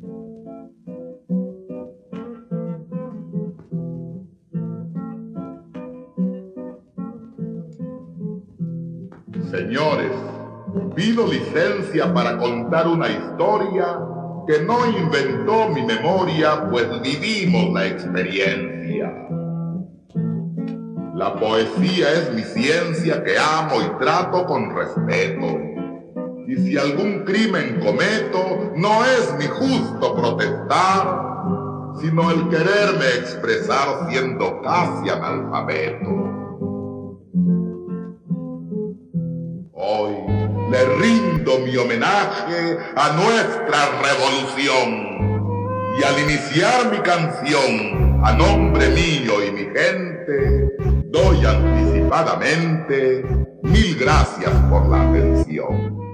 Señores, pido licencia para contar una historia que no inventó mi memoria, pues vivimos la experiencia. La poesía es mi ciencia que amo y trato con respeto. Y si algún crimen cometo, no es mi justo protestar, sino el quererme expresar siendo casi analfabeto. Hoy le rindo mi homenaje a nuestra revolución y al iniciar mi canción a nombre mío y mi gente doy anticipadamente 1000 gracias por la atención.